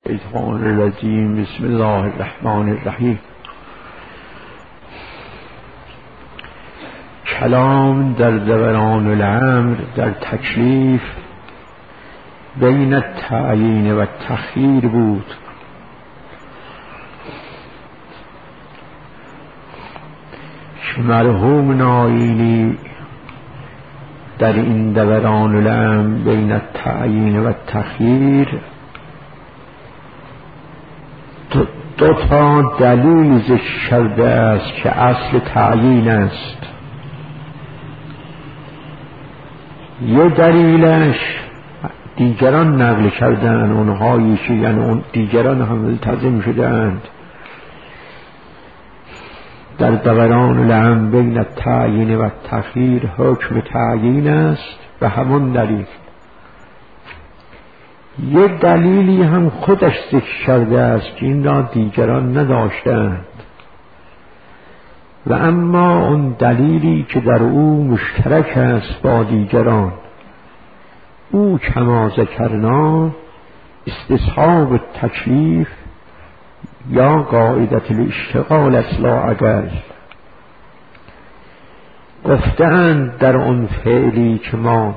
الشیطان الرجیم. بسم الله الرحمن الرحیم. کلام در دوران الامر در تکلیف بین التعیین و التخییر بود. مرحوم ناینی در این دوران الامر بین التعیین و التخییر دو تا دلیل ذکر کرده است که اصل تعیین است. یه دلیلش دیگران نقل کردن، اونهایی که یعنی اون دیگران هم ملتزم شدند در دوران الامر بین التعیین و التخییر حکم تعیین است به همون دلیل. یه دلیلی هم خودش ذکر کرده است که این را دیگران نداشتند و اما اون دلیلی که در او مشترک است با دیگران او کما ذکرنا استصحاب التکلیف یا قاعدة الاشتغال اصلا اقل. گفتند در اون فعلی که ما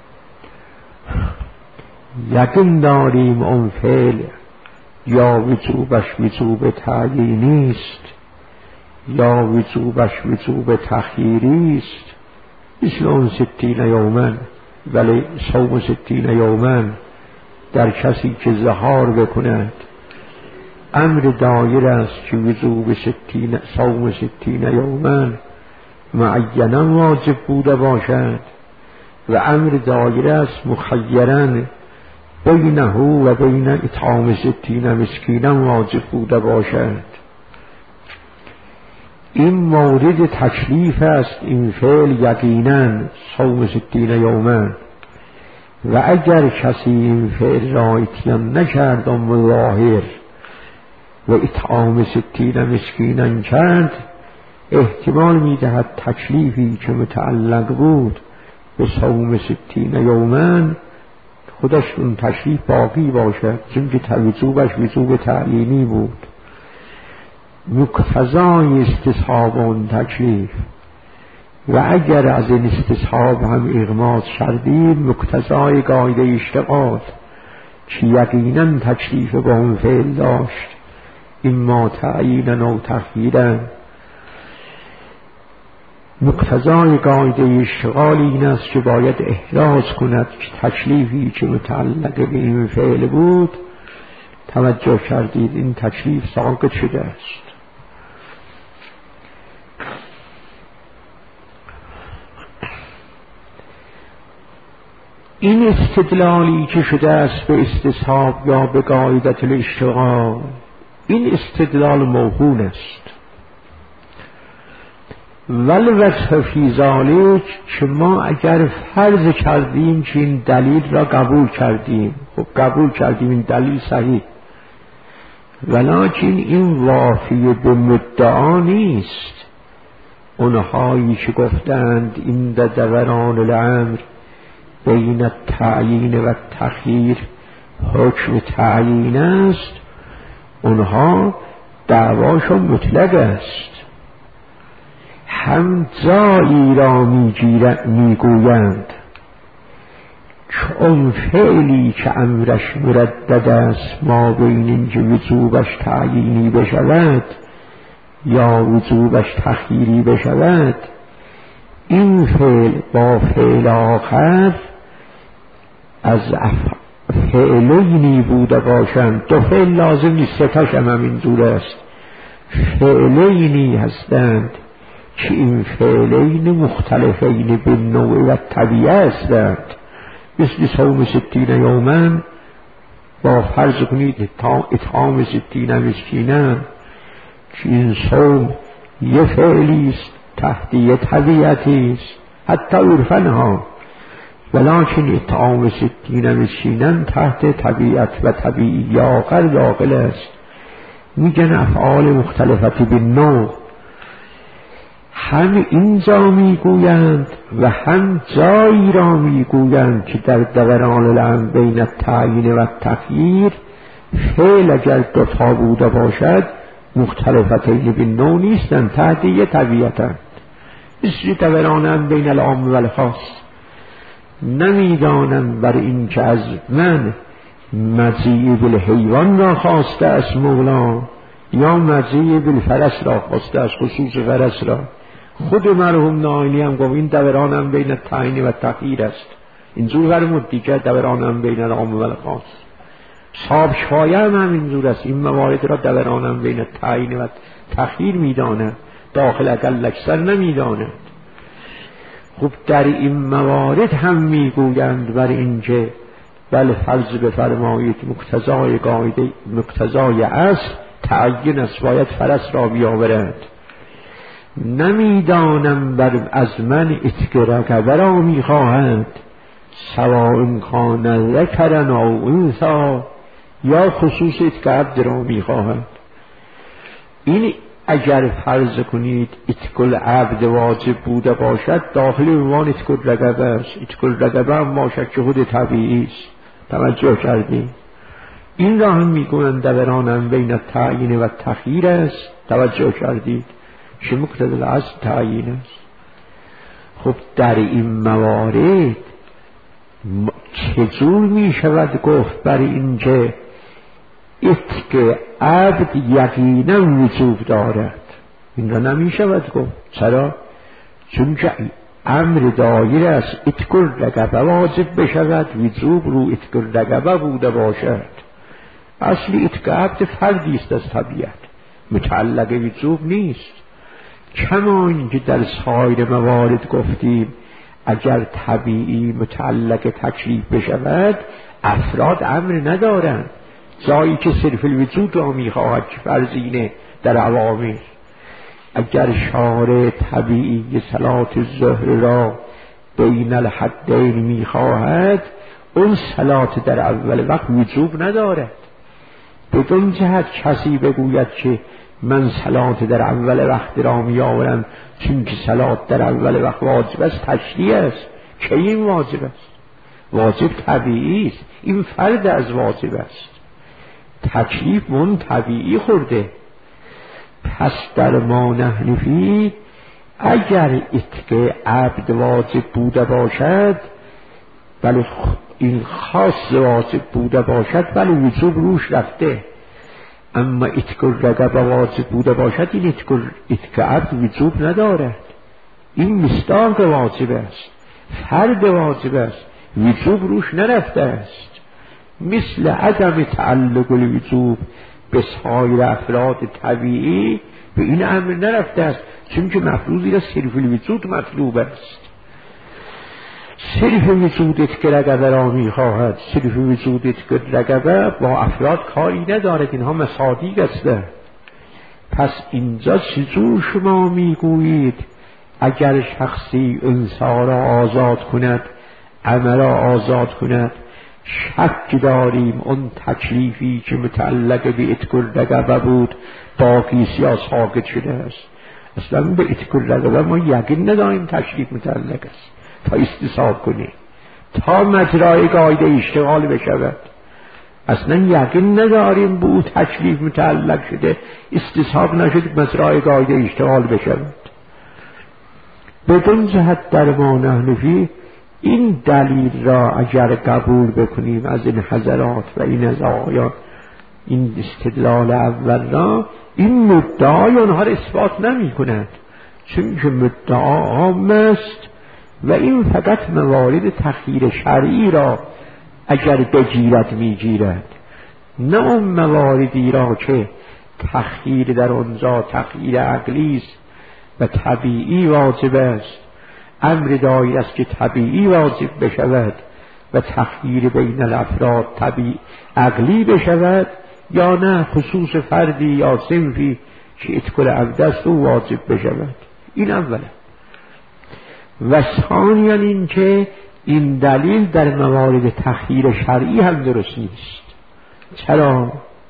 یقین داریم اون فعل یا وجوبش وجوب تعیینی است یا وجوبش وجوب تخییری است، مثل اون 60 یوما ولی صوم 60 یوما در کسی که ظهار بکند امر دایر است که وجوب صوم 60 یوما معینا واجب بوده باشد و امر دایر است مخیرا بینه و بین اطعام 60 مسکینا واجب بوده باشد. این مورد تکلیف است. این فعل یقینا صوم 60 یوما و اگر کسی این فعل را اتیان نکرد و مظاهر و اطعام 60 مسکینا کرد، احتمال میدهد تکلیفی که متعلق بود به صوم 60 یوما خودش اون تکلیف باقی باشد، چون که وجوبش وجوب تعیینی بود. مقتضای استصحاب اون تکلیف و اگر از این استصحاب هم اغماض کردیم مقتضای قاعده اشتغال که یقینا تکلیف با اون فعل داشت، اما تعیینا و تخییرا. مقتضای قاعده اشتغال این است که باید احراز کند که تکلیفی که متعلق به این فعل بود توجه کردید این تکلیف ساقط شده است. این استدلالی که شده است به استصحاب یا به قاعده الاشتغال، این استدلال موهوم است. والوجه فی ذلک که ما اگر فرض کردیم که این دلیل را قبول کردیم، خب قبول کردیم این دلیل صحیح، ولکن این وافی به مدعا نیست. اونهایی که گفتند این در دوران الامر بین التعیین و التخییر حکم تعیین است، اونها دعواشون مطلق است. هم جایی را میگویند که اون فعلی که امرش مردد است ما بین اینکه وجوبش تعیینی بشود یا وجوبش تخییری بشود، این فعل با فعل آخر از فعلینی بوده باشند. دو فعل لازم نیست، ستاش هم این دور است. فعلینی هستند که این فعلین مختلفین به نوع و طبیعه هستند، مثل صوم 60 یوما با فرض کنید اطعام 60 مسکینا که این صوم یه فعلی است تحت یه طبیعتی است حتی عرفنها، ولکن اطعام 60 مسکینا تحت طبیعت و طبیعی آخر داخل است. میگن افعال مختلفت به نوع. هم اینجا میگویند و هم جایی را میگویند که در دوران الامر بین التعیین و التخییر فعل اگر دوتا بوده باشد مختلفتین بالنوع نیستند، تحت یه طبیعتند. مثل دورانند بین العام و الخاص. نمیدانم بر این که از من مزیع بالحیوان را خواسته است مولا یا مزیع بالفرس را خواسته است، خصوص فرس را. خود مرحوم نائینی هم گفت این دورانم بین تعیین و تغییر است. اینجور فرمود دیگه، دورانم بین العام و الخاص. صاحب شایع هم اینجور است، این موارد را دورانم بین تعیین و تغییر میداند، داخل اقل اکثر نمیداند. خب در این موارد هم میگویند بر اینکه بل فرض بفرمایید مقتضای قاعده مقتضای اصل تعین است، باید فرس را بیاورند. نمیدانم بر از من اتک رقبه را میخواهند، سواء کان ذکرا او انثی، یا خصوص اتک عبد را میخواهند. این اگر فرض کنید اتکل عبد واجب بوده باشد، داخل عنوان اتکل رقبه است. اتکل رقبه هم باشد که خود طبیعی است. توجه کردیم؟ این را هم میگویند دورانم بین تعیین و تخییر است. توجه کردید؟ چه مقتضی اصل تعیین است. خب در این موارد چجور می شود گفت بر این که اتک عبد یقینا وجوب دارد؟ این را نمی شود گفت. چرا؟ چون که امر دایر است اتکل رقبه واجب بشود، وجوب رو اتکل رقبه بوده باشد. اصلی اتک عبد فردی است از طبیعت، متعلق وجوب نیست. کما اینکه در سایر موارد گفتیم اگر طبیعی متعلق تکلیف بشود افراد امر ندارند، جایی که صرف الوجود را میخواهد که فرضینه در عوامل. اگر شارع طبیعی صلات الظهر را بین الحدین میخواهد، اون صلات در اول وقت وجوب ندارد. بدون جهت کسی بگوید که من صلات در اول وقت را میآورم چون که صلات در اول وقت واجب است، تشریع است. که این واجب است؟ واجب طبیعی است، این فرد از واجب است. تکلیف من طبیعی خورده. پس در ما نحنفی اگر اتک عبد واجب بوده باشد، ولی این خاص واجب بوده باشد، ولی وجوب روش رفته. اما اتک رقبه واجب بوده باشد، این اتک عبد وجوب ندارد. این مصداق واجب است، فرد واجب است، وجوب روش نرفته است. مثل عدم تعلق الوجوب به سایر افراد طبیعی به این امر نرفته است، چون که مفروضی را صرف الوجود مطلوب است. صرف وجودت که رقبه را میخواهد، صرف وجودت که رقبه با افراد کاری ندارد، اینها مصادیق است. پس اینجا چجور شما میگویید اگر شخصی انسان را آزاد کند، عمل را آزاد کند، شک داریم اون تکلیفی که متعلق به اتکل رقبه بود باقی سیاه ساقط شده است. اصلا به اتکل رقبه ما یقین نداریم تکلیف متعلق است تا استصحاب کنیم، تا مجرای قاعده اشتغال بشود. اصلا یقین نداریم به او تکلیف متعلق شده، استصحاب نشد، مجرای قاعده اشتغال بشود. بدون جهت در ما نحنفی این دلیل را اگر قبول بکنیم از این حضرات و این از آیان، این استدلال اول را، این مدعای آنها را اثبات نمی کند، چون که مدعا عام است و این فقط موارد تخییر شرعی را اگر بگیرد میگیرد، نه اون مواردی را که تخییر در آنجا تخییر عقلی است و طبیعی واجب است. امر دایر است که طبیعی واجب بشود و تخییر بین الافراد طبیعی عقلی بشود، یا نه خصوص فردی یا صنفی که اتکل عبد است و واجب بشود. این اوله. و ثانیاً این که این دلیل در موارد تخییر شرعی هم درست نیست. چرا؟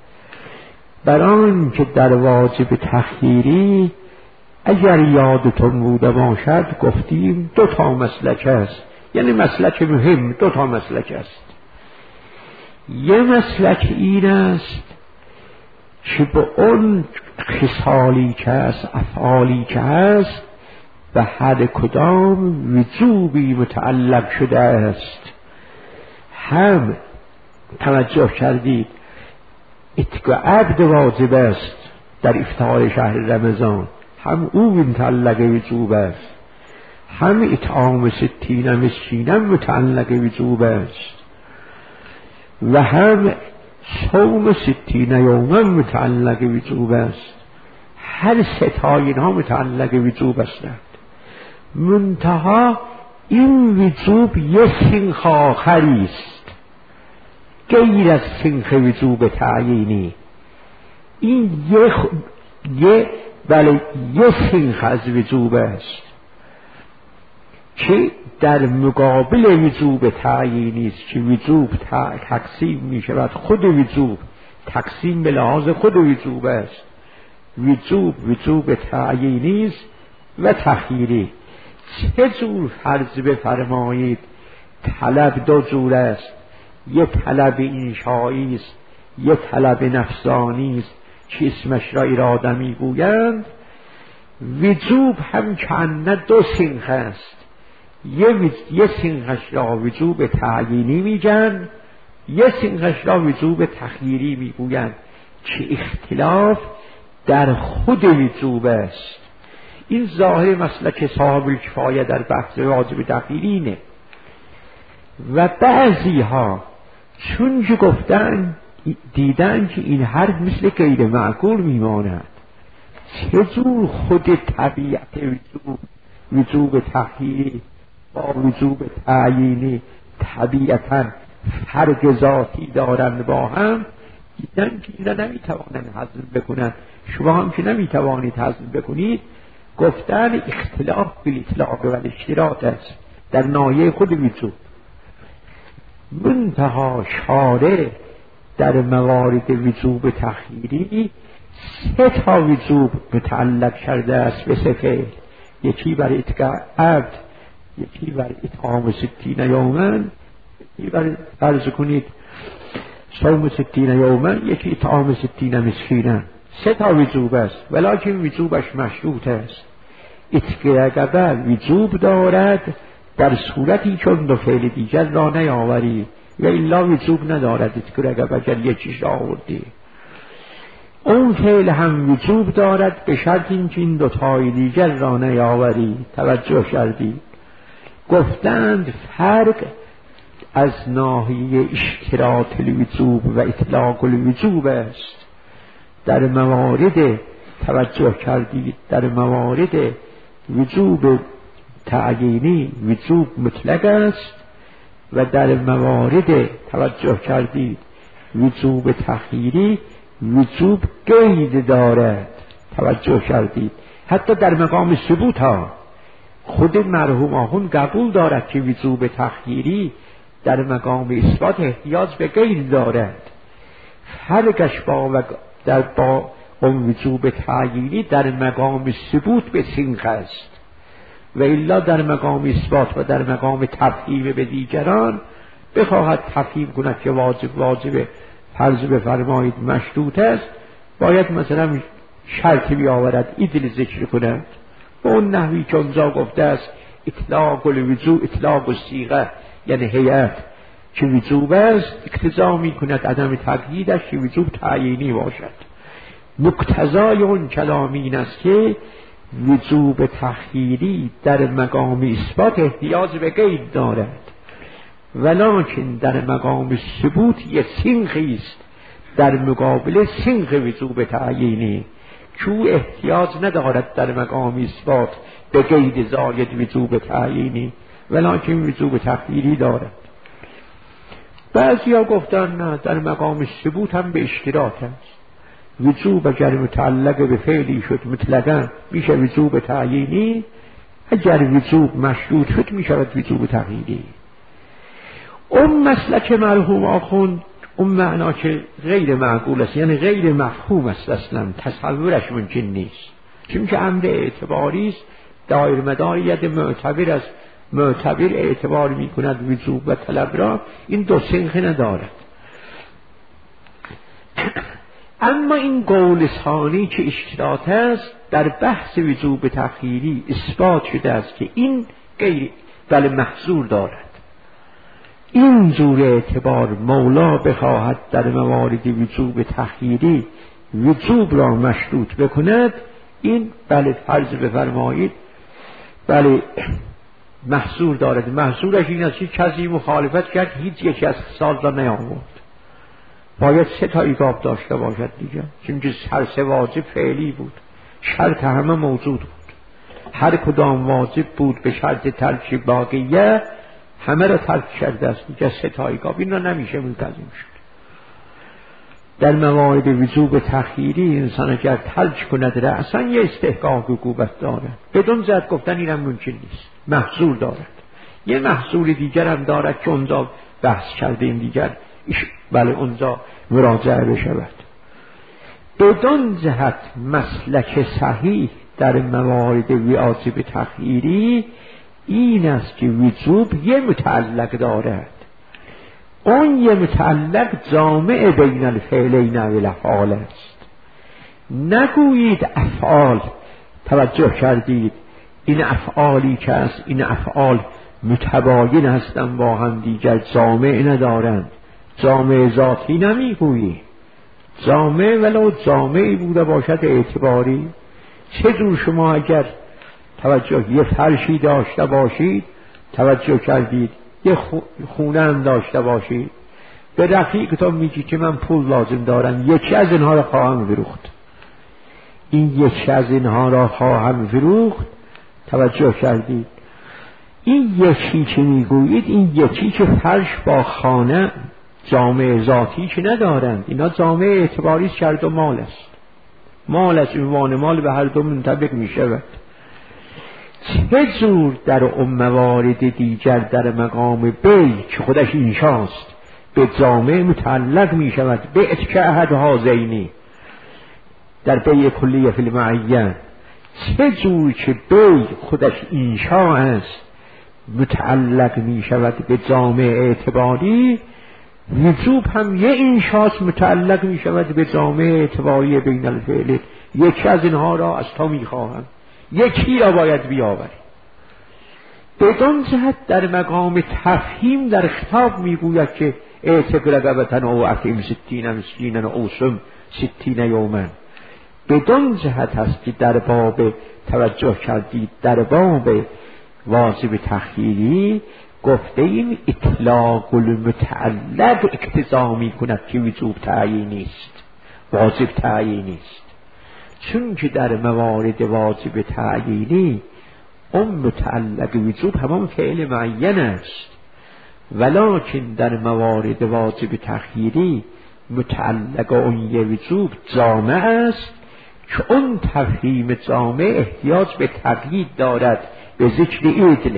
برای که در واجب تخییری اگر یادتون بوده باشد گفتیم دو تا مسلک است، یعنی مسلک مهم، دو تا مسلک است. یه مسلک این است که به اون خصالی که هست، افعالی که هست، به هر کدام وجوبی متعلق شده است. هم توجه کردید اتقاء عبد واجب است در افطار شهر رمضان، هم او متعلق وجوب است، هم اطعام 60 مسکین متعلق وجوب است، و هم صوم 60 یوما متعلق وجوب است. هر سه تا اینها متعلق وجوب هستند. منتها این وجوب یک سنخ آخری است غیر از سنخ وجوب تعیینی. این بله یک سنخ از وجوب است که در مقابل وجوب تعیینی است که وجوب تقسیم می شود. خود وجوب تقسیم به لحاظ خود وجوب است. وجوب تعیینی است و تخییری. چه جور فرض بفرمایید طلب دو جور است، یه طلب انشایی است، یه طلب نفسانی است که اسمش را اراده میگویند. وجوب هم کأن دو سنخ است، یه سنخش را وجوب تعیینی میگن، یه سنخش را وجوب تخییری میگویند که اختلاف در خود وجوب است. این ظاهر مسلک صاحب الکفایه در بحث واجب تخییرینه. و بعضی ها چون که گفتن دیدن که این حرف مثل غیر معقول میماند، چجور خود طبیعت وجوب تخییری با وجوب تعیینی طبیعتا فرق ذاتی دارند با هم، دیدن که اینا نمیتوانند هضم بکنن. شما هم که نمیتوانید هضم بکنید. گفتن اختلاف بالاطلاق و الاشتراط است در ناحیه خود وجوب. منتها شارع در موارد وجوب تخییری سه تا وجوب متعلق کرده است به سه. یکی بر اتقاء عبد، یکی بر اطعام 60 یوما، یکی بر فرض کنید صوم 60 یوما، یکی اطعام 60 مسکینا. سه تا وجوب است، ولکن وجوبش مشروط است. اتقاء قبل وجوب دارد در صورتی چون دو فعل دیگر را نیاوری، و الا وجوب ندارد. اتقاء قبل یکیش را آوردی. اون فعل هم وجوب دارد به شرط اینکه این دو تای دیگر را نیاوری. توجه کردی؟ گفتند فرق از ناحیه اشتراط الوجوب و اطلاق الوجوب است. در موارد توجه کردید در موارد وجوب تعیینی وجوب مطلق است، و در موارد توجه کردید وجوب تخییری وجوب قید دارد. توجه کردید حتی در مقام ثبوت ها خود مرحوم آخوند قبول دارد که وجوب تخییری در مقام اثبات احتیاج به قید دارد. فرقش با اون وجوب تعیینی در مقام ثبوت به سنخ است، و الا در مقام اثبات و در مقام تفهیم به دیگران بخواهد تفهیم کند که واجب فرض بفرمایید مشروط است، باید مثلا شرطی بیاورد، ایدل ذکر کند به اون نحوی که اونجا گفته است اطلاق الوجوب، اطلاق الصیغه یعنی هیئت که وجوب است، اقتضا می کند عدم تقییدش که وجوب تعیینی باشد. مقتضای اون کلام این است که وجوب تخییری در مقام اثبات احتیاج به قید دارد، ولکن در مقام ثبوت یک سنخی است در مقابل سنخ وجوب تعیینی که او احتیاج ندارد در مقام اثبات به قید زاید وجوب تعیینی، ولکن وجوب تخییری دارد. بعضی ها گفتن نه، در مقام ثبوت هم به اشتراط است. وجوب اگر متعلق به فعلی شد مطلقا میشه وجوب تعیینی، اگر وجوب مشروط شد میشود وجوب تخییری. اون مسلک مرحوم آخوند اون معنا که غیر معقول است، یعنی غیر مفهوم است، اصلا تصورش ممکن نیست، چون که امر اعتباری است، دایر مداریت معتبر است، معتبر اعتبار می کند وجوب و طلب را، این دو سنخ ندارد. اما این قول ثانی که اشتراط است در بحث وجوب تخییری اثبات شده است که این غیر بل محظور دارد. این جور اعتبار مولا بخواهد در موارد وجوب تخییری وجوب را مشروط بکند، این بله فرض بفرمایید بله محظور دارد. محظورش این است که کسی مخالفت کرد هیچ یکی از خصال را نیاورد، باید 3 ایقاب داشته باشد دیگه، چون که هر 3 واجب فعلی بود، شرط همه موجود بود، هر کدام واجب بود به شرط ترک باقیه همه را ترک کرده است دیگه. 3 ایقاب این را نمیشه ملتزم شد. در موارد وجوب تخییری انسان اگر ترک کند رأسا یه استحقاق عقوبت دارد، بدون جهت گفتن اینم ممکن نیست، محظور دارد. یه محظور دیگر هم دارد که اونجا بحث کرده این دیگر بله اونجا مراجعه بشود. بدون جهت مسلک صحیح در موارد واجب تخییری این است که وجوب یه متعلق دارد، اون یه متعلق جامع بین الفعلین و الافعال است. نگویید افعال، توجه کردید این افعالی که است این افعال متباین هستند با هم دیگر، جامع ندارند. جامع ذاتی نمیگویی، جامع ولو جامعی بوده باشد اعتباری. چه جور شما اگر توجه یه فرشی داشته باشید، توجه کردید یه خونه هم داشته باشید، به رفیقتون میگی که من پول لازم دارم، یکی از اینها را خواهم فروخت، این یکی از اینها را خواهم فروخت، توجه کردید این یکی که میگویید این یکی که فرش با خانه جامعه ذاتی که ندارند، اینا جامعه اعتباری شرط و مال است، مال از عنوان مال به هر دو منطبق می شود. چه جور در موارد دیگر در مقام بی که خودش اینشاست به جامعه متعلق می شود، بیعت که احد هازینی در بی کلیه فی المعین، چه جور که بی خودش اینشا است متعلق می شود به جامعه اعتباری، وجوب هم یه اینشاست متعلق می شود به جامعه اعتباری بین الفعل. یکی از اینها را از تو می خواهم، یکی را باید بیاوری. بدون جهت در مقام تفهیم در خطاب می گوید که اعتق رقبتن او اطعم 60 مسکینا او صم 60 یوما. بدون جهت هست که در باب توجه کردید در باب واجب تخییری گفته ایم اطلاق المتعلق اقتضا می کند که وجوب تعیینی است، واجب تعیینی است. چون که در موارد واجب تعیینی اون متعلق وجوب همان فعل معین است، ولکن در موارد واجب تخییری متعلق اون یه وجوب جامع است که اون تفهیم جامع احتیاج به تقیید دارد به ذکر عدل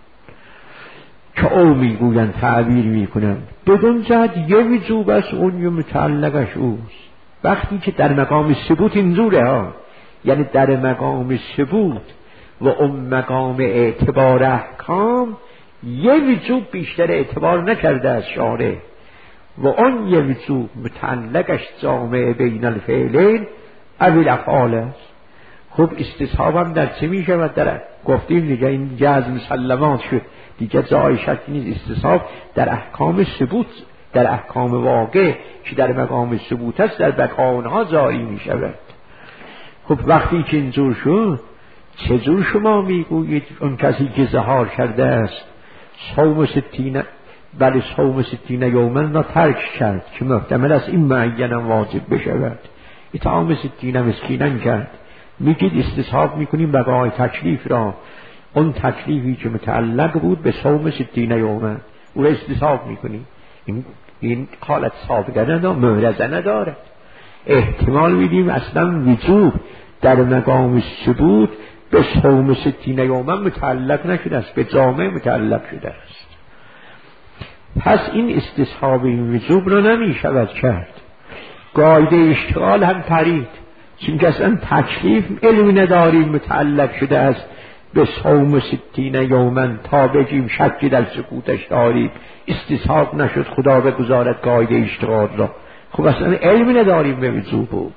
که او میگویند تعبیر میکنند بدون جهت یه وجوب است، اون یه متعلقش اوست. وقتی که در مقام ثبوت اینجوره ها، یعنی در مقام ثبوت و اون مقام اعتبار احکام یه وجوب بیشتر اعتبار نکرده از شارع و اون یه وجوب متعلقش جامع بین الفعلین او الافعال است. خب استصحاب هم در چه می شود؟ در گفتیم دیگه این جزم مسلمات شد دیگه، جای شک نیست. استصحاب در احکام ثبوت، در احکام واقع که در مقام ثبوت است در بقاونها جاری می شود. خب وقتی که اینجور شد چجور شما میگویید اون کسی که ظهار کرده است صوم 60 بله صوم 60 یومن را ترک کرد که محتمل است این معینم واجب بشود، اطعام 60 مسکینن کرد، میگید استصحاب میکنیم بقای تکلیف را، اون تکلیفی که متعلق بود به صوم 60 یومن او را استصحاب میکنیم. این حالت سابقه نداره، معرضه نداره. احتمال میدیم اصلا وجوب در مقام ثبوت به صوم 60 یومن متعلق نشده است، به جامعه متعلق شده است. پس این استصحاب این وجوب را نمی شود کرد. قاعده اشتغال هم پرید، چون که اصلا تکلیف علمی نداریم متعلق شده است به صوم 60 یومن تا بگیم شکی در سکوتش داریم، استصحاب نشد خدا بگذارد قاعده اشتغال را. خب اصلا علمی نداریم به وجوب.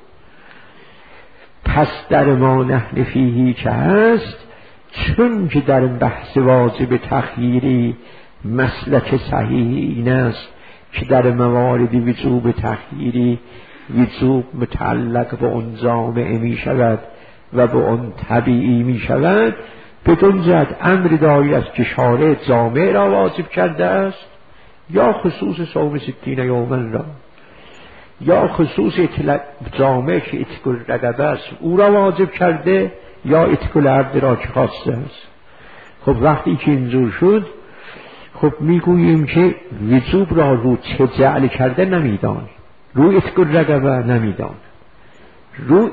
پس در ما نحن فیهی که هست، چون که در بحث واجب تخییری مسلک صحیح این است که در موارد وجوب تخییری وجوب متعلق به اون جامعه می شود و به اون طبیعی می شود، بدون جهت امر داری است که شارع جامعه را واجب کرده است، یا خصوص صوم 60 یوما را، یا خصوص جامعه که اتق الرقبه است او را واجب کرده، یا اتق العبد را که خواسته است. خب وقتی که اینجور شد، خب میگوییم که وجوب را رو چه جعل کرده نمیدان، رو اتق الرقبه نمیدان، رو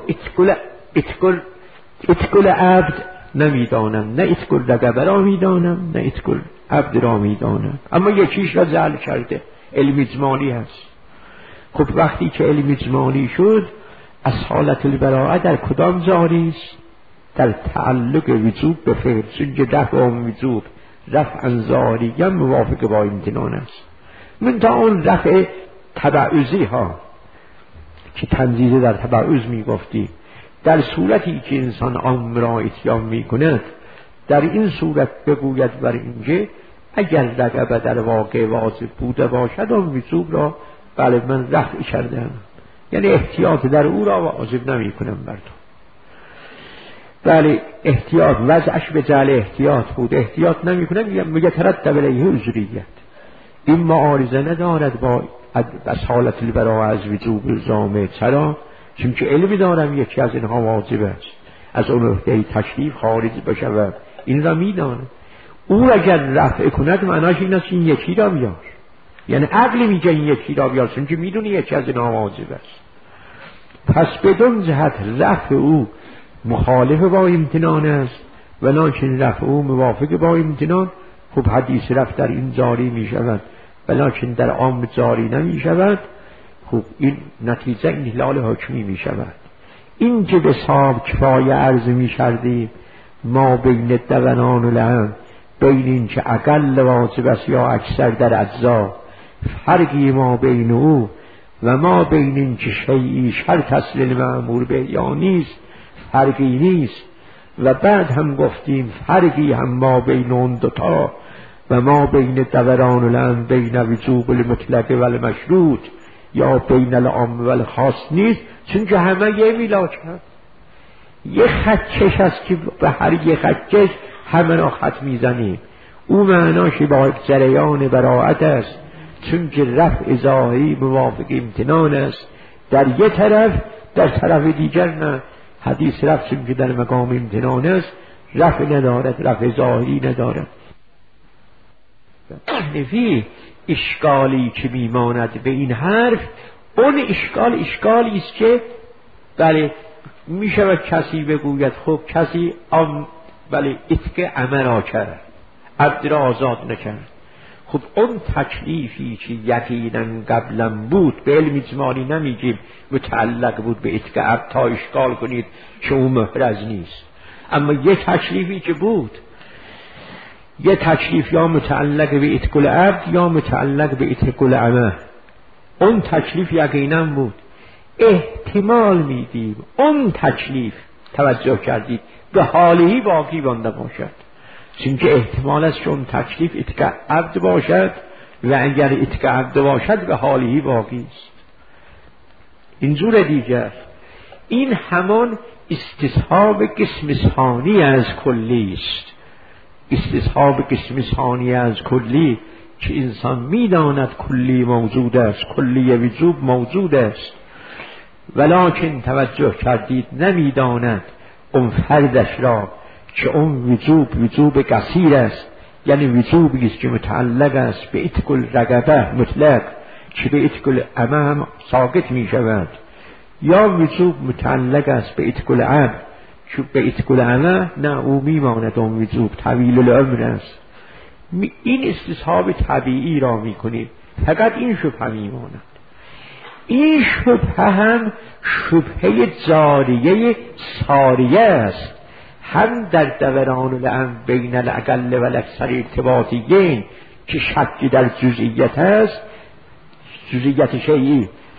اتق العبد نمیدانم، نه اتق الرقبه را میدانم، نه اتق العبد را میدانم، اما یکیش را جعل کرده، علم اجمالی هست. خب وقتی که علم اجمالی شد، از حالت البراءه در کدام جاری است؟ در تعلق وجوب به فعل، چون که رفع وجوب رفعا ظاهریا موافق با امتنان است. من تا اون رفع تبعوضی ها که تنزیل در تبعوض می گفتی، در صورتی که انسان امر را اتیان می کند، در این صورت بگوید بر اینکه اگر رقبه در واقع واجب بوده باشد اون وجوب را بله من رفع کردم، یعنی احتیاط در او را واجب نمی کنم بر تو. بله احتیاط وضعش به جعل احتیاط بود، احتیاط نمی کنم، میگه ترتب علیه عذریت، این معارضه ندارد با حالت البراءه از وجوب جامعه. چرا؟ چون که علمی دارم یکی از اینها واجب است، از اون عهده تکلیف خارج بشود، این را میدانم. او اگر رفع کند معناش این است این یکی را بیار، یعنی عقل میگه این یکی را بیار، چون که میدونی یکی از اینها واجب است. پس بدون جهت رفع او مخالف با امتنان است، ولکن رفع او موافق با امتنان. خب حدیث رفع در این جاری می شود ولکن در عام جاری نمی شود. خب این نتیجه این هلال حکمی می شود. این که به صاحب کفایه عرض می کردیم ما بین دوران و لهم، بین این که اقل واجب است یا اکثر در اجزا، فرقی ما بین او و ما بین این که شیعی شرط اصل المأمور به یا نیست، فرقی نیست. و بعد هم گفتیم فرقی هم ما بین اون دوتا و ما بین دوران و لهم بین وجوب المطلق و المشروط یا بین العام و الخاص نیست، چون که همه یه میلاکن، یه خطکش هست که به هر یه خطکش همه را خط میزنیم. او معناش با جریان براعت است، چون که رفع ظاهری موافق امتنان است در یه طرف، در طرف دیگر نه. حدیث رفع چون که در مقام امتنان است رفع ندارد، رفع ظاهری ندارد. نفی اشکالی که میماند به این حرف، اون اشکالی است که بله میشه کسی بگوید خب کسی بله اتق عمل کرد، عبد را آزاد نکرد. خب اون تکلیفی که یقینا قبلا بود، به علم اجمالی نمیگیم متعلق بود به اتق عبد تا اشکال کنید که اون محرز نیست، اما یه تکلیفی که بود، یه تکلیف یا متعلق به اتق العبد یا متعلق به اتق العمل، اون تکلیف یقینا بود. احتمال میدیم اون تکلیف توجه کردید به حالی باقی مانده باشد، چون که احتمال است که اون تکلیف اتق عبد باشد و اگر اتق عبد باشد به حالی باقی است. اینجور دیگر این همان استصحاب قسم ثانی از کلی است. استصحاب قسم ثانی از کلی که انسان میداند کلی موجود است، کلی وجوب موجود است، ولکن توجه کردید نمیداند اون فردش را که اون وجوب قصیر است، یعنی وجوبی است که متعلق است به اتق الرقبه مطلق که به اتق العمل ساقط می شود، یا وجوب متعلق است به اتق العبد که به اتق العمل نه او میماند اون وجوب طویل العمر است. این استصحاب طبیعی را میکنیم، فقط این شبهه میماند. این شبهه هم شبهه جاریه ساریه است، هم در دوران لهم بین الاقل و الاکثر ارتباطیین که شکی در جزئیت است، جزئیت شیعی،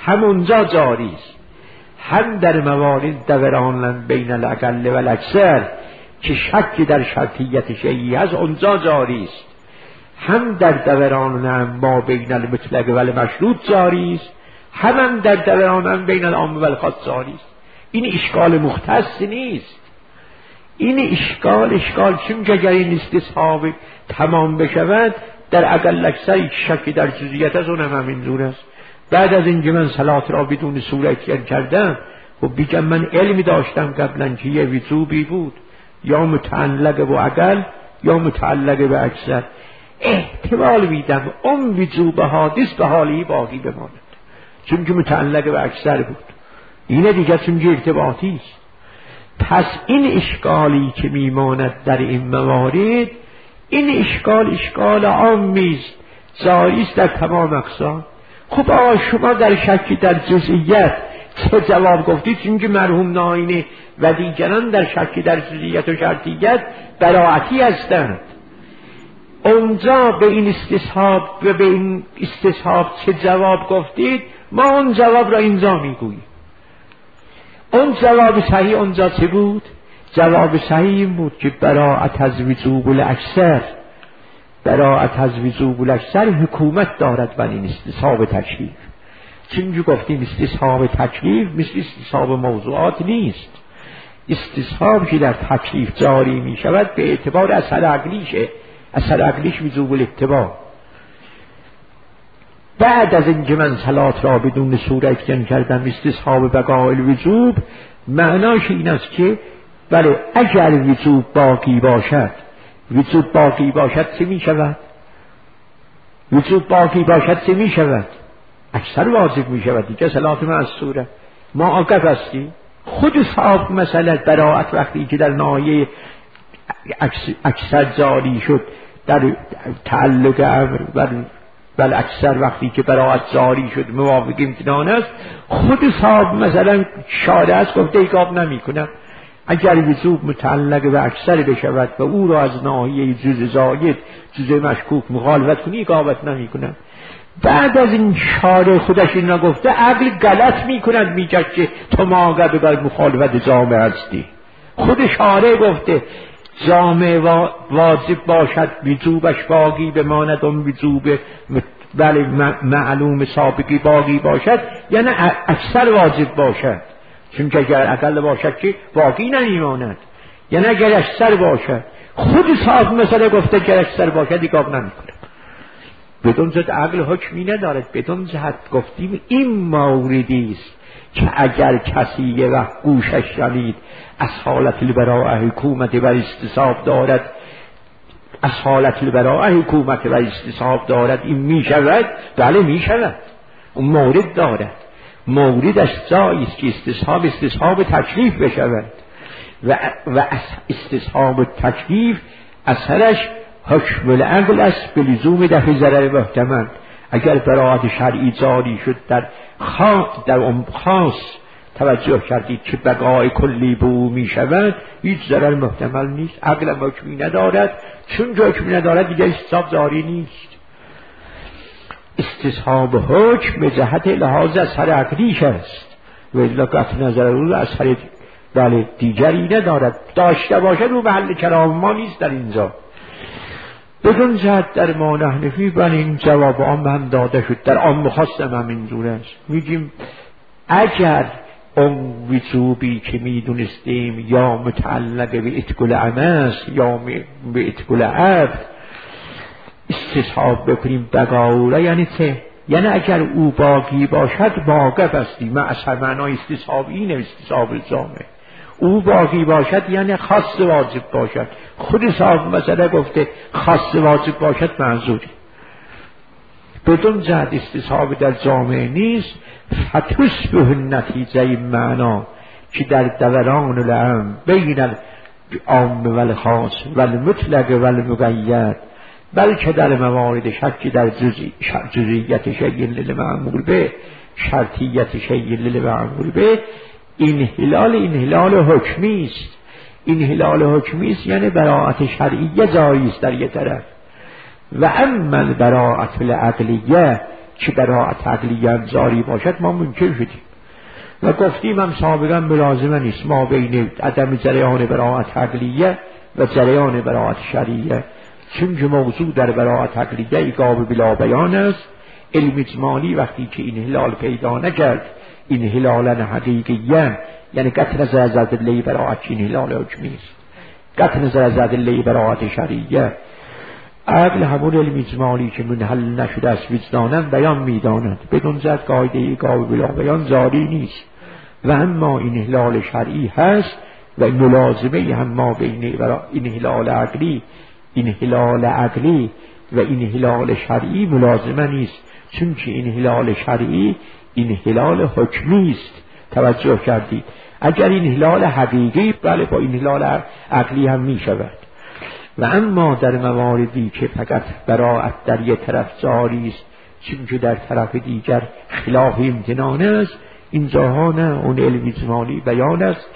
همونجا جاری است. هم در موارد دوران بین الاقل و الاکثر که شک در شرطیت شیعی هست اونجا جاری است، هم در دوران ما بین المطلق و المشروط جاری است، هم در دوران بین العام و الخاص جاری است. این اشکال مختص نیست، این اشکال چون که اگر این استصحاب تمام بشود در اقل اکثر شک در جزئیات از اونم همینجور است. بعد از اینکه من صلات را بدون صورت کردم و بگم من علمی داشتم قبلا که یه وجوبی بود یا متعلق با اقل یا متعلق به اکثر، احتمال میدم اون وجوب حادث به حالی باقی بماند چون که متعلق به اکثر بود. اینه دیگه چون که ارتباطی است. پس این اشکالی که میماند در این موارد، این اشکال عامی است، جاری است در تمام اقسام. خب آقا شما در شک در جزئیات چه جواب گفتید؟ چون که مرحوم ناینی و دیگران در شک در جزئیات و شرطیت براعتی هستند. اونجا به این استصحاب چه جواب گفتید؟ ما اون جواب را اینجا میگوییم. اون جواب صحیح اونجا چه بود؟ جواب صحیح این بود که براعت از وجوب الاکثر، براعت از وجوب الاکثر حکومت دارد بر این استصحاب تکلیف. چون که گفتیم استصحاب تکلیف مثل استصحاب موضوعات نیست. استصحاب که در تکلیف جاری می شود به اعتبار اثر عقلیشه، اثر عقلیش وجوب الاتباع. بعد از اینکه من صلات را بدون صورت کردم استصحاب بقاء الوجوب، معناش این است که بله اگر وجوب باقی باشد، وجوب باقی باشد چه می شود؟ وجوب باقی باشد چه می شود؟ اکثر واجب می شود دیگه. صلات معصوره ما آگاه هستیم. خود صاحب مسئله براعت وقتی که در ناحیه اکثر جاری شد در تعلق امر بل اکثر وقتی که براعت جاری شد موافق امتنان است، خود صاحب مثلا شارع است گفته ایقاب نمی کنم. اگر وجوب متعلق به اکثر بشود و او را از ناحیه جزء زاید جزء مشکوک مخالفت کنی ایقابت نمی کنم. بعد از این شارع خودش این را گفته، عقل غلط می کند میگه که تو ما به مخالفت جامعه هستی. خود شارع گفته جامعه واجب باشد وجوبش باقی بماند، اون وجوب بله معلوم سابقی باقی باشد، یعنی اکثر واجب باشد. چون که اگر اقل باشد که باقی نمیماند، یعنی اگر اکثر باشد. خود صاحب مثلا گفته اگر اکثر باشد ایقاب نمیکنه. بدون جهت عقل حکمی ندارد. بدون جهت گفتیم این موردی است که اگر کسی یه وقت گوشش شنید از حالت البراءه حکومت و استصحاب دارد، از حالت البراءه حکومت و استصحاب دارد، این می شود؟ بله می شود. اون مورد دارد، موردش جایی است که استصحاب تکلیف بشود و استصحاب تکلیف اثرش حکم العقل است به لزوم دفع ضرر محتمل. اگر براعت شرعی جاری شد در اون خاص توجه کردید که بقای کلی به او می شود، هیچ ضرر محتمل نیست. عقل حکمی ندارد، چون حکمی ندارد دیگر استصحاب جاری نیست. استصحاب حکم به جهت لحاظ اثر عقلیش است و الا قطع نظر او اثر بله دیگری ندارد. داشته باشد رو محل کلام ما نیست در اینجا. بدون جهت در ما نحنفی بله این جواب عام هم داده شد، در عام خاصم هم اینجور است. میگیم اگر اون وجوبی که میدونستیم یا متعلق به اتقال عمس یا به اتقال عبد استصحاب بکنیم بقاوله، یعنی چه؟ یعنی اگر او باقی باشد واقف هستیم. معنای استصحاب اینه، استصحاب الجامعه. او باقی باشد یعنی خاص واجب باشد. خود صاحب مسئله گفته خاص واجب باشد منظوری. بدون جهت استصحاب در جامعه نیست. فتشبه النتیجه این معنا که در دوران العام بین العام و الخاص و المطلق و المقید، بلکه در موارد شک در جزئیت شیء للمعمول به، شرطیت شیء للمعمول به، این هلال حکمی است. این هلال حکمی است یعنی براعت شرعیه جایی است در یک طرف، و اما براعت العقلیه که براءت عقلیه هم جاری باشد ما منکر شدیم و گفتیم هم سابقا ملازمه نیست ما بین عدم جریان براءت عقلیه و جریان براءت شرعیه، چون که موضوع در براءت عقلیه ایقاب بلا بیان است. علم اجمالی وقتی که این هلال پیدا نکرد، این هلال حقیقیه، یعنی قطع نظر از ادله براءت این هلال حکمی است، قطع نظر از ادله براءت شرعیه، عقل همون علم اجمالی که منحل نشده است وجدانن بیان میداند، بدون زد قاعده ایقاب بلا بیان جاری نیست. و اما این هلال شرعی هست و ملازمه هم ما بین این هلال عقلی، این هلال عقلی و این هلال شرعی ملازمه نیست، چون که این هلال شرعی این هلال حکمی است. توجه کردید؟ اگر این هلال حقیقی بله با این هلال عقلی هم می شود. و اما در مواردی که فقط براءت در یک طرف جاری است، چون که در طرف دیگر خلاف امتنان است، اینجاها نه، اون علم اجمالی بیان است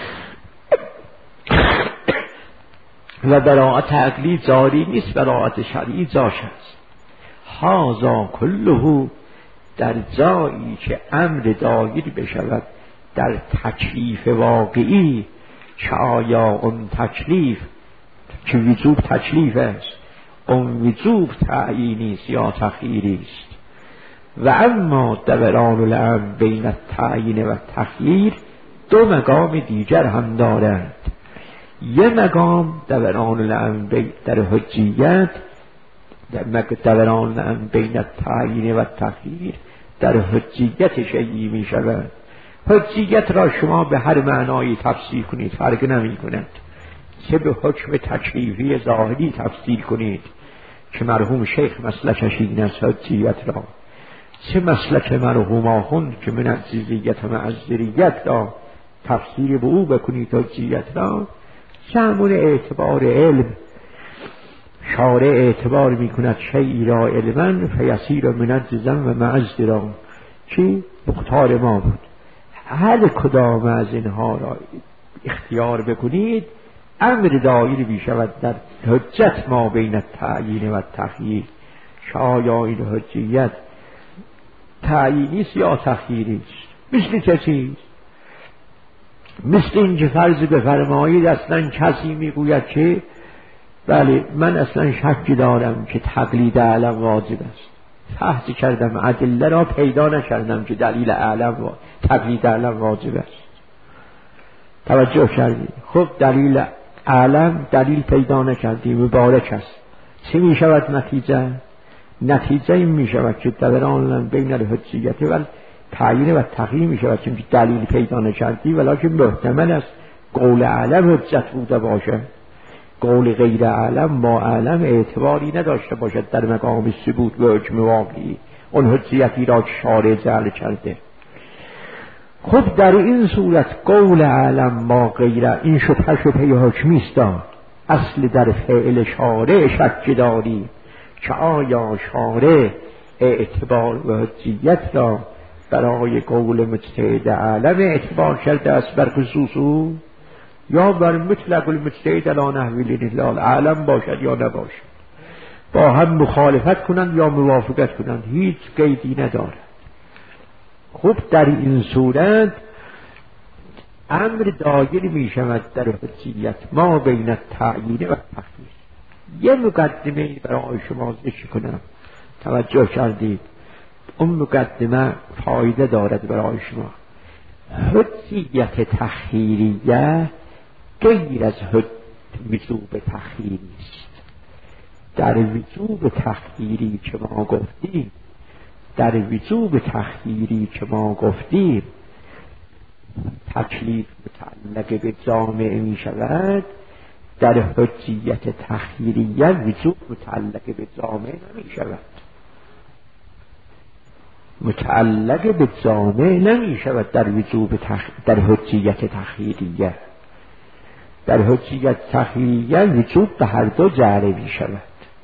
و براءت عقلی جاری نیست، براءت شرعی جاش است. هذا کله در جایی که امر دایر بشود در تکلیف واقعی، که آیا اون تکلیف که وجوب تکلیف است، اون وجوب تعیینی است یا تخییری است. و اما دوران الامر بین التعیین و تخییر دو مقام دیگر هم دارد. یه مقام دوران الامر در حجیت، دوران الامر بین التعیین و تخییر در حجیت شیعی می شود. حجیت را شما به هر معنایی تفسیر کنید فرق نمی کند، چه به حکم تکلیفی ظاهری تفسیر کنید که مرحوم شیخ مسلکش این است حجیت را، چه مسلک مرحوم آخوند که من عزیزیت و معذریت را تفسیر به او بکنید حجیت را، چه همون اعتبار علم. شارع اعتبار می کند شیعی را علما فیسیر منجزا و معذرا که مختار ما بود. هر کدام از اینها را اختیار بکنید امر دایر می شود در حجت ما بین التعیین و تخییر، که آیا این حجیت تعیینی است یا تخییری است. مثل چه چیز؟ مثل اینکه فرض بفرمایید اصلا کسی میگوید که بله من اصلا شکی دارم که تقلید اعلم واجب است، بحث کردم ادله را پیدا نکردم که دلیل اعلم تقلید اعلم واجب است. توجه کردید؟ خب دلیل اعلم دلیل پیدا نکردی، مبارک است. چه می شود نتیجه؟ نتیجه این می شود که دوران بین الحجیت و تعیین و تقییم می شود، چون دلیل پیدا نکردی ولیکن محتمل است قول اعلم حجت بوده باشه، قول غیر اعلم با اعلم اعتباری نداشته باشد در مقام ثبوت و حکم واقعی، اون حجیتی را که شارع جعل کرده. خب در این صورت قول اعلم با غیر این شبهه حکمی است. اصل در فعل شارع شک داری که آیا شارع اعتبار و حجیت را برای قول مجتهد اعلم اعتبار کرده است بر خصوصو، یا بر مطلق المجتهد علی نحو الاستدلال اعلم باشد یا نباشد، با هم مخالفت کنند یا موافقت کنند، هیچ قیدی ندارد. خب در این صورت امر دایر می شود در حجیت ما بین التعیین و تخییر. یه مقدمه برای شما ذکر کنم، توجه کردید؟ اون مقدمه فایده دارد برای شما. حجیت تخییریه غیر از وجوب تخییری است. در وجوب تخییری که ما گفتیم، در وجوب تخییری که ما گفتیم تکلیف متعلق به جامع می شود، در حجیت تخییریه وجوب متعلق به جامع نمی شود، متعلق به جامع نمی شود در وجوب در حجیت تخییریه. در حجیت تخییریه وجوب به هر دو جعله می شود،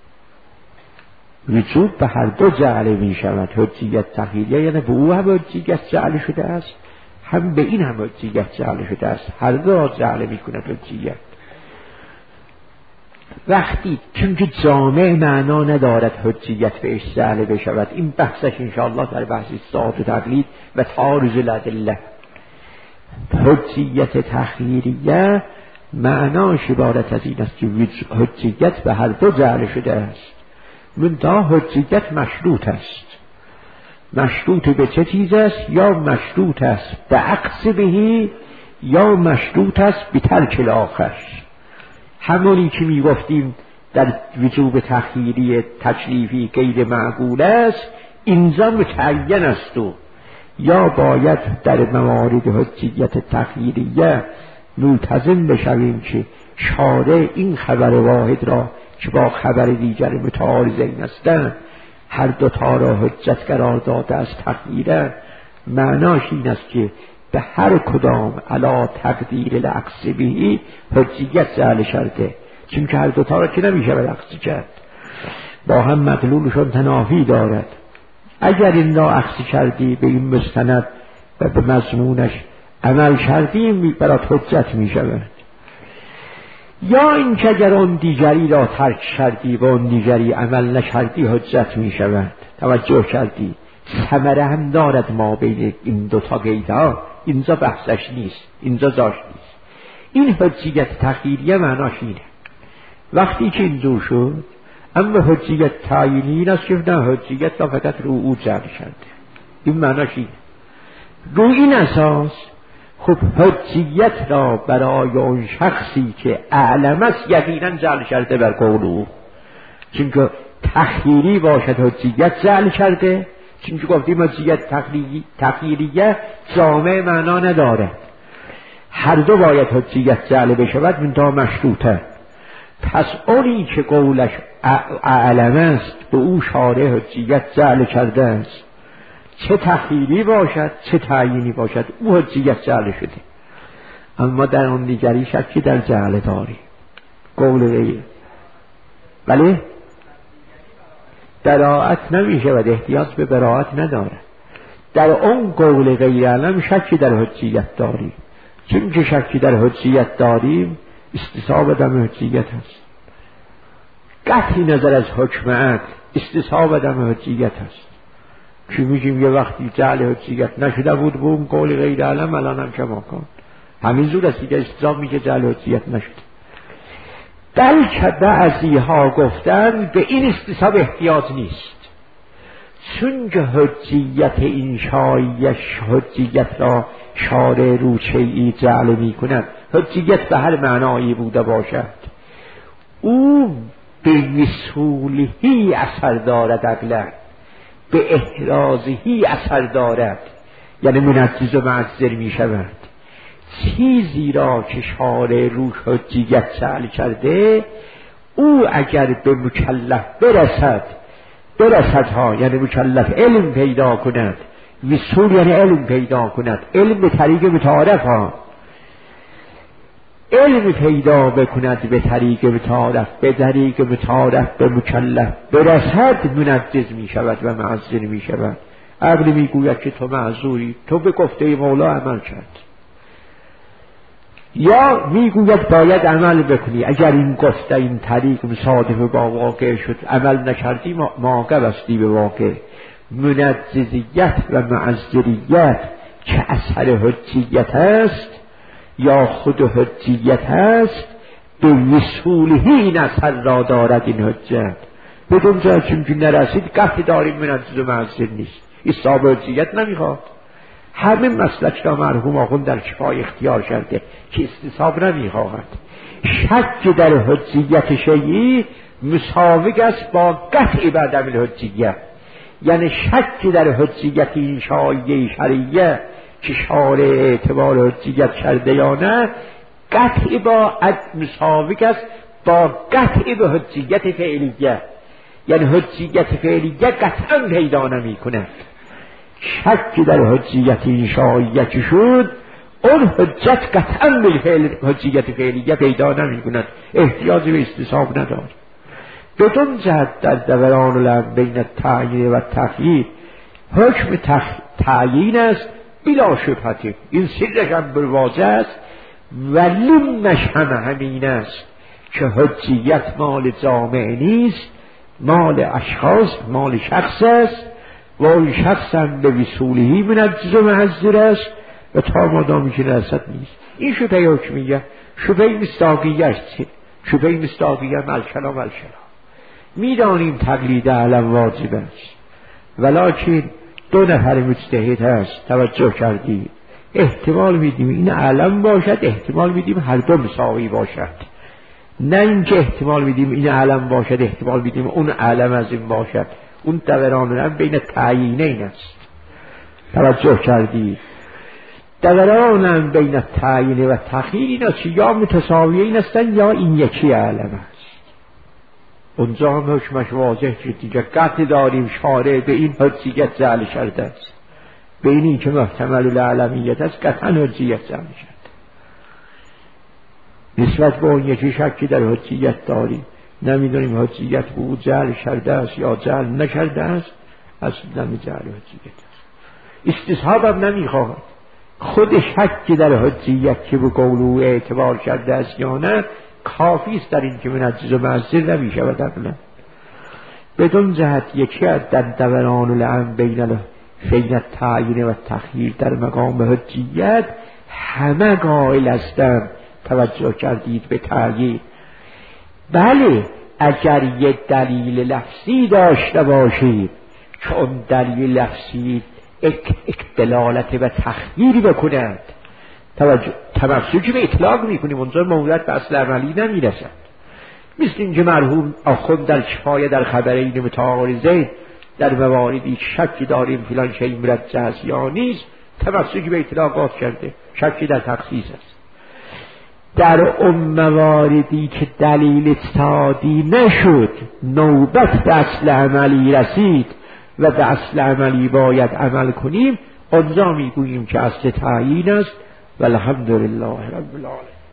وجوب به هر دو جعله می شود. حجیت تخییریه یعنی به او هم حجیت جعله شده است، هم به این هم حجیت جعله شده است، هر دو جعله می کند حجیت. وقتی چون که جامع معنا ندارد حجیت بهش جعل بشود، این بحثش انشاءالله در بحث استثبات و تقلید و تعارض الادله. حجیت تخییریه معناش عبارت از این است که حجیت به هر دو جعل شده است، منتها حجیت مشروط است. مشروط به چه چیز است؟ یا مشروط است به عقص بهی، یا مشروط است به ترک الاخر. همونی که می گفتیم در وجوب تخییری تکلیفی غیر معقول است، اینجا متعین است و یا باید در موارد حجیت تخییریه ملتزم بشویم که شارع این خبر واحد را که با خبر دیگر متعارضین هستند هر دوتا را حجت قرار داده از تخییره. معناش این است که به هر کدام علا تقدیر العقص بهی حجیت جعل شرطه، چون که هر دوتا را که نمیشه به عقص کرد، با هم مدلولشون تنافی دارد. اگر این را عقص کردی به این مستند و به مضمونش عمل کردی برات حجت می شود، یا این که اگر اون دیگری را ترک کردی و اون دیگری عمل نکردی حجت می شود. توجه کردی؟ ثمره هم دارد ما بین این دوتا قیدها، اینجا بحثش نیست، اینجا داشت نیست. این حجیت تخییریه معناش اینه. وقتی که این دو شد، اما حجیت تعیینی این است که نه، حجیت را فقط رو او جعل کرده، این معناش اینه. رو این اساس خب حجیت را برای اون شخصی که اعلم است یقینا جعل کرده بر قول او، چون که تخییری باشد حجیت جعل کرده، چون که گفتیم حجیت تخییریه جامع معنا نداره، هر دو باید حجیت جعل بشود منتها مشروطه. پس اونی که قولش اعلم است به او شارع حجیت جعل کرده است، چه تخییری باشد چه تعیینی باشد او حجیت جعل شده. اما در اون دیگری شکی در جعل داری، قول غیر ولی براعت نمیشه و احتیاج به براعت نداره. در اون قول غیر علم شکی در حجیت داری، چون که شکی در حجیت داریم استصحاب دم حجیت هست. قطعی نظر از حکمت استصحاب دم حجیت هست که میگیم یه وقتی جعل حجیت نشده بود به اون قول غیر علم، الان هم کما کن همین زور است دیگه، استصحاب میگه جعل حجیت نشده. بلکه بعضی ها گفتن به این استصحاب احتیاج نیست، چون که حجیت انشایش حجیت را شارع رو چیئی جعل می کند، حجیت به هر معنایی بوده باشد او به وصولهی اثر دارد، عقلا به احرازهی اثر دارد، یعنی منجز و معذر می شود. چیزی را که شارع روش حجیت جعل کرده او اگر به مکلف برسد ها، یعنی مکلف علم پیدا کند، وصول یعنی علم پیدا کند، علم به طریق متعارف ها، علم پیدا بکند به طریق متعارف، به طریق متعارف به مکلف برسد، منجز می شود و معذر می شود. عقل می گوید که تو معذوری، تو به گفته مولا عمل کرد، یا میگوید باید عمل بکنی، اگر این گفته این طریق مصادف با واقع شد عمل نکردی معاقب هستی به واقع. منجزیت و معذریت که اثر حجیت است یا خود حجیت است، به وصولهی این اثر را دارد این حجت. بدون جا چون که نرسید قطع داریم منجز و معذر نیست، اصحاب حجیت نمیخواد. همین مسلک را مرحوم آخوند در کفایه اختیار کرده که استصحاب نمیخواهد. شک در حجیت شیعی مساوی است با قطع بر عدم الحجیت، یعنی شک در حجیت این شایعه شرعیه که شارع اعتبار حجیت کرده یا نه، قطع با مساوی است با قطع به حجیت فعلیه، یعنی حجیت فعلیه قطعا پیدا نمی کند. شک در حجیت این شایعه شد، اون حجت قطعا به حجیت فعلیه پیدا نمی کند، احتیاجی به استصحاب ندارد. بدون جهت در دوران الامر بین تعیین و تخییر حکم تعیین است بلا شبهه، این سرش هم برواجه است، ولی همین است که حجیت مال جامعه نیست، مال اشخاص، مال شخص است و اون شخص هم به وصوله منجز و محذر است و تا مادامی که نرسد نیست. این شبهه حکمیه، شبهه مصداقیه است. شبهه مصداقیه ملکلا میدانیم تقلید علم واجب است، ولکن دو نفر مجتهد هست، توجه کردید، احتمال میدیم این علم باشد، احتمال میدیم هر دو مساوی باشد، نه اینکه احتمال میدیم این علم باشد احتمال میدیم اون علم از این باشد. اون دوران بین تعیینین است. توجه کردید، دوران بین تعیین و تخییر اینا چی؟ یا متساویین هستن یا این یکی علم است. اونجا هم حکمش واضح شد دیگه، قطع داریم شارع به این حجیت جعل شرط است، به این که محتمل العلمیت است قطعا حجیت جعل شرط. نسبت به اون یکی شکی در حجیت داریم، نمیدونیم حجیت به او جعل شرط است یا جعل نشرده است، اصلا جعل حجیت است. استصحاب هم نمیخواهد، خود شکی در حجیت که به قول او اعتبار کرده است یا نه کافی است در این که منجز و معذر نمیشود. اقلا بدون جهت یکی از در دوران العلم بین التعیین و تخییر در مقام حجیت همه قائل هستند. توجه کردید به تعیین. بله اگر یک دلیل لفظی داشته باشید که اون دلیل لفظی دلالت به تخییر بکند، توجه به اطلاق میکنیم، اونجا مورد به اصل عملی نمیرسد. مثل اینکه مرحوم آخوند در کفایه در خبرین متعارضین در مواردی شکی داریم فلان شیء مرجح یا نیست، توجه به اطلاقات کرده، شکی در تخصیص است. در اون مواردی که دلیل اجتهادی نشد، نوبت به اصل عملی رسید و به اصل عملی باید عمل کنیم، آنجا میگوییم که اصل تعیین است. والحمدلله رب العالمین.